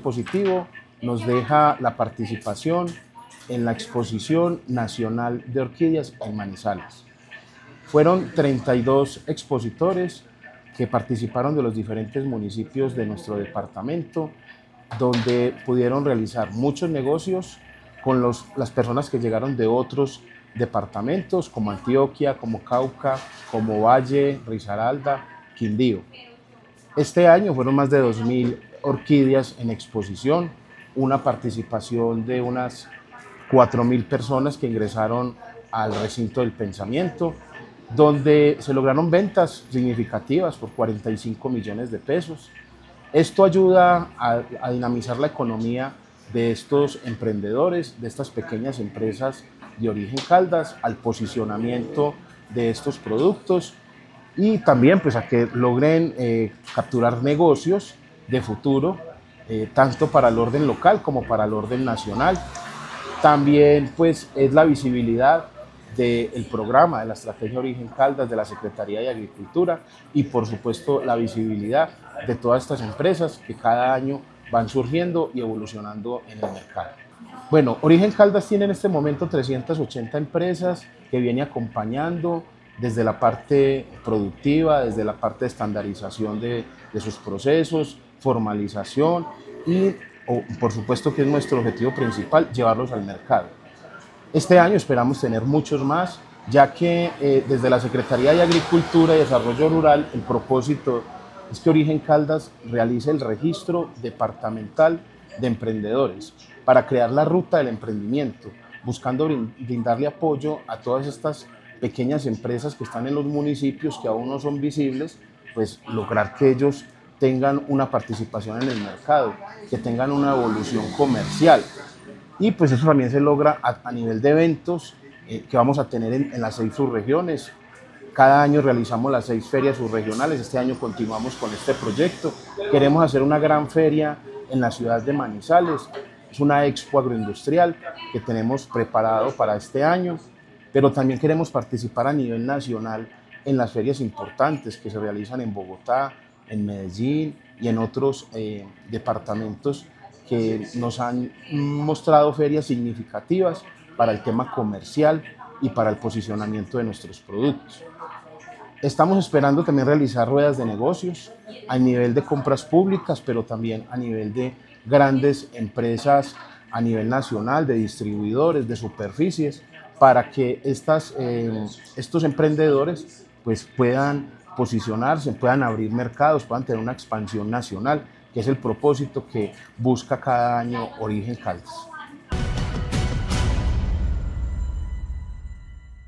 positivo nos deja la participación en la Exposición Nacional de Orquídeas en Manizales. Fueron 32 expositores que participaron de los diferentes municipios de nuestro departamento, donde pudieron realizar muchos negocios con las personas que llegaron de otros departamentos, como Antioquia, como Cauca, como Valle, Risaralda, Quindío. Este año fueron más de 2.000 orquídeas en exposición, una participación de unas 4.000 personas que ingresaron al recinto del pensamiento, donde se lograron ventas significativas por 45 millones de pesos. Esto ayuda a dinamizar la economía de estos emprendedores, de estas pequeñas empresas de origen Caldas, al posicionamiento de estos productos y también pues a que logren capturar negocios de futuro, tanto para el orden local como para el orden nacional. También pues es la visibilidad del programa de la Estrategia Origen Caldas de la Secretaría de Agricultura y por supuesto la visibilidad de todas estas empresas que cada año van surgiendo y evolucionando en el mercado. Bueno, Origen Caldas tiene en este momento 380 empresas que viene acompañando desde la parte productiva, desde la parte de estandarización de sus procesos, formalización y por supuesto que es nuestro objetivo principal, llevarlos al mercado. Este año esperamos tener muchos más, ya que desde la Secretaría de Agricultura y Desarrollo Rural el propósito es que Origen Caldas realice el registro departamental de emprendedores para crear la ruta del emprendimiento, buscando brindarle apoyo a todas estas pequeñas empresas que están en los municipios que aún no son visibles, pues lograr que ellos tengan una participación en el mercado, que tengan una evolución comercial. Y pues eso también se logra a nivel de eventos que vamos a tener en las 6 subregiones. Cada año realizamos las 6 ferias subregionales, este año continuamos con este proyecto. Queremos hacer una gran feria en la ciudad de Manizales, es una expo agroindustrial que tenemos preparado para este año, pero también queremos participar a nivel nacional en las ferias importantes que se realizan en Bogotá, en Medellín y en otros departamentos que nos han mostrado ferias significativas para el tema comercial y para el posicionamiento de nuestros productos. Estamos esperando también realizar ruedas de negocios a nivel de compras públicas, pero también a nivel de grandes empresas a nivel nacional, de distribuidores, de superficies, para que estos emprendedores pues, puedan posicionarse, puedan abrir mercados, puedan tener una expansión nacional, que es el propósito que busca cada año Origen Caldas.